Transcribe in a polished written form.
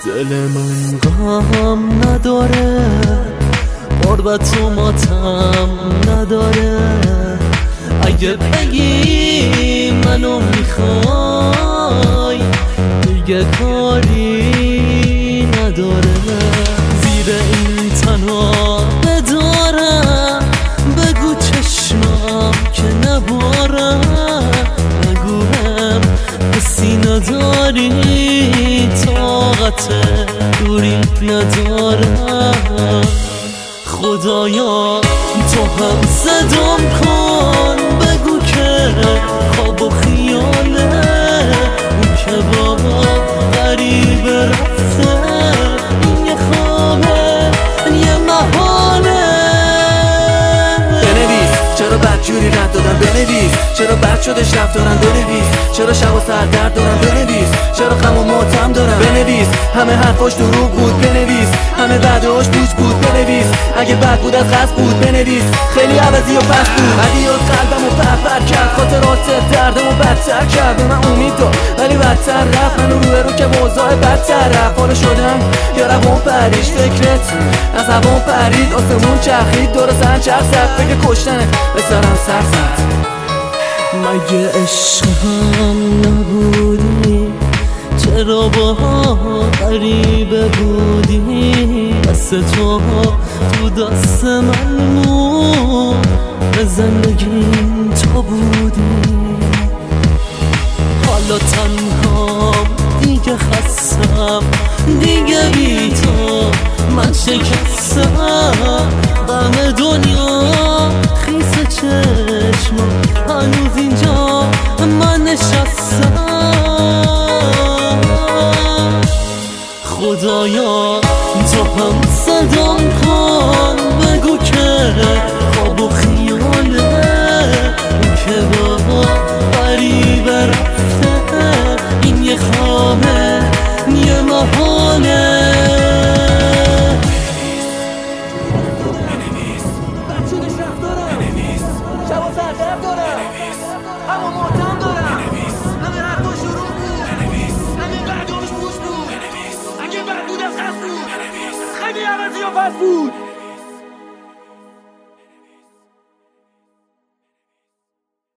دل من غم نداره، قربت و ماتم نداره. اگه بگی منو میخوای دیگه کاری نداره. زیر این تنها بدارم، بگو چشمم که نبارم، نگوهم حسی نداری، طاقت دوری ندارم. خدایا تو هم صدام کن، بگو که خواب و خیاله، اون که با غریب رفته، این یه خوابه یه محاله. بنویس چرا بدجوری رد دادن، بنویس چرا بد شدش رفتارم، بنویس چرا شب و سر درد دارم، بنویس چرا غم و ماتم دارم، بنویس همه حرفاش دروغ بود، بنویس همه وعده‌هاش پوچ بود، بنویس اگه بد بود از قصد بود، بنویس خیلی عوضی و پس بود. هدیات قلبمو پرپر کرد، خاطرات دردمو بدتر کرد. به من امید داد ولی بدتر رفت، منو رو که موضوع بدتر رفت. حالا شدم یا روان پریش، فکرت از هوان پرید، آسمون چرخید دور سرم چرخ زد، فکر کشتنه به سرم سر زد. مگه عشقم نبودی؟ چرا با غریبه بودی؟ دست تو دست من مون، به زندگیم تو بودی. حالا تنهام دیگه خستم، دیگه بی تو من شکستم. غم دنیا خیس چشمم هنوز اینجا من نشستم. خدایا تو هم صدام کن، بگو که خواب و خیاله، اون که با غریب رفته، این یه خوابه یه محاله. اما ماتم دارم، همه حرفا شروع بود، همین بعدش پوش بود. اگه بد بود از قصد بود، خیلی عوضی و پس بود.